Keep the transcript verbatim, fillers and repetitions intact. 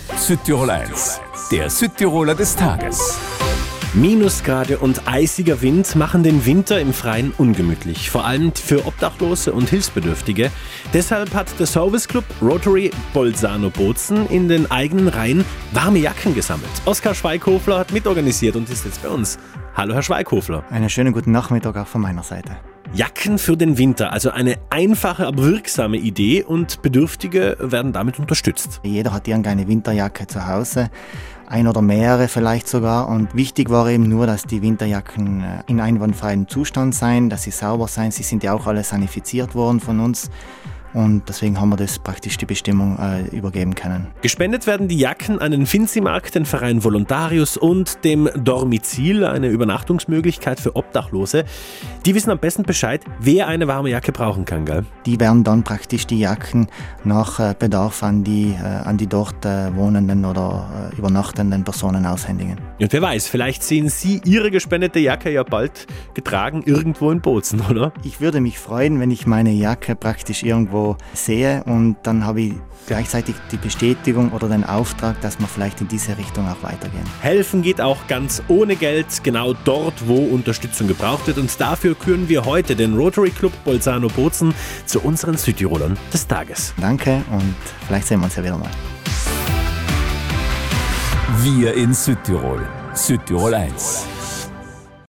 Südtirol eins, der Südtiroler des Tages. Minusgrade und eisiger Wind machen den Winter im Freien ungemütlich, vor allem für Obdachlose und Hilfsbedürftige. Deshalb hat der Serviceclub Rotary Bolzano-Bozen in den eigenen Reihen warme Jacken gesammelt. Oskar Schweighöfler hat mitorganisiert und ist jetzt bei uns. Hallo Herr Schweighöfler. Einen schönen guten Nachmittag auch von meiner Seite. Jacken für den Winter, also eine einfache, aber wirksame Idee und Bedürftige werden damit unterstützt. Jeder hat irgendeine Winterjacke zu Hause, ein oder mehrere vielleicht sogar. Und wichtig war eben nur, dass die Winterjacken in einwandfreiem Zustand seien, dass sie sauber seien. Sie sind ja auch alle sanifiziert worden von uns. Und deswegen haben wir das praktisch die Bestimmung äh, übergeben können. Gespendet werden die Jacken an den Finzi-Markt, den Verein Voluntarius und dem Dormizil, eine Übernachtungsmöglichkeit für Obdachlose. Die wissen am besten Bescheid, wer eine warme Jacke brauchen kann, gell? Die werden dann praktisch die Jacken nach äh, Bedarf an die, äh, an die dort äh, wohnenden oder äh, übernachtenden Personen aushändigen. Und wer weiß, vielleicht sehen Sie Ihre gespendete Jacke ja bald getragen irgendwo in Bozen, oder? Ich würde mich freuen, wenn ich meine Jacke praktisch irgendwo sehe und dann habe ich gleichzeitig die Bestätigung oder den Auftrag, dass wir vielleicht in diese Richtung auch weitergehen. Helfen geht auch ganz ohne Geld, genau dort, wo Unterstützung gebraucht wird, und dafür küren wir heute den Rotary Club Bolzano-Bozen zu unseren Südtirolern des Tages. Danke und vielleicht sehen wir uns ja wieder mal. Wir in Südtirol. Südtirol eins.